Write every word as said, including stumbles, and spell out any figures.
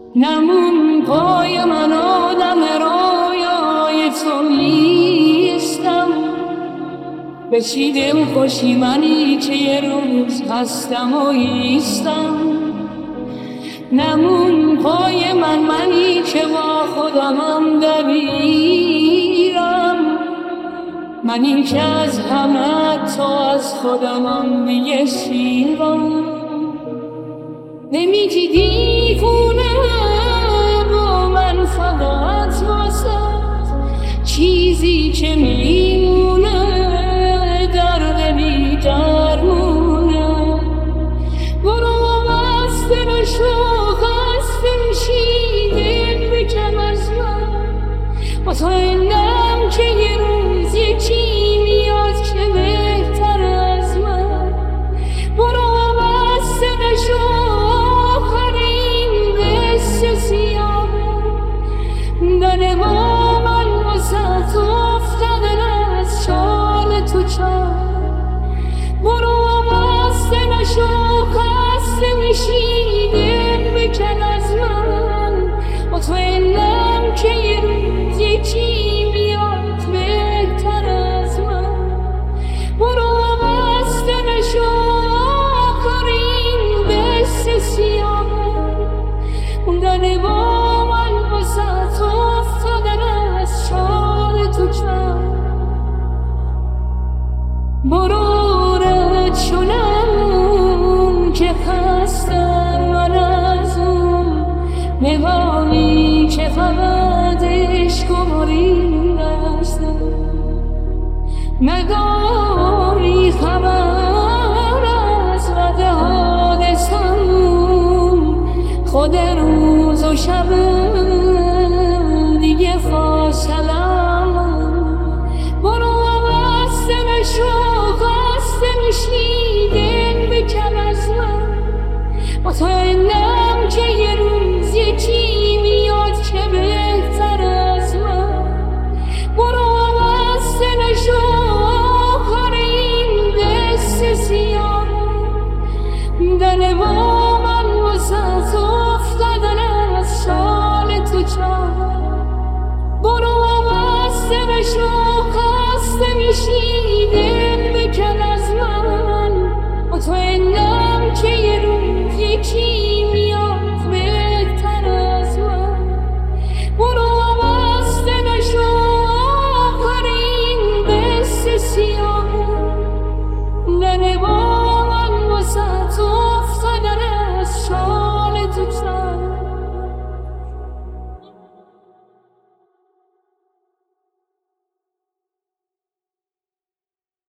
نمون پای من آدم رویای تو نیستم، به چی دل خوشی منی که یه روز هستم و ایستم. نمون پای من منی که با خودمم دبیرم، منی که از همه تو از خودمم دیگه سیرم. نمیگی دیوونه با من فقط واسد چیزی که میمونه درد بی درمونه. برو بسته نشو خسته میشی دل بکن از من، مطمئنم که یه روز یکی میاد که بهتر از من. برو بسته نشو دل با من واسه تو افتادن از چال تو چال. برو بسته نشو خسته میشی دل بکن از من، مطمئنم که یه روز یکی میاد بهتر از من. برو بسته نشو آخرین دست سیاه دل با من واسه تو افتادن از چال تو چال. برو رد شنم که خستم من از اون نگاهی که فقط عشق و مرید است، نگاهی خبر از وده حادثم، خود روز و شب دیگه فاصلم. برو بسته نشو خسته میشی دل بکن از من، مطمئنم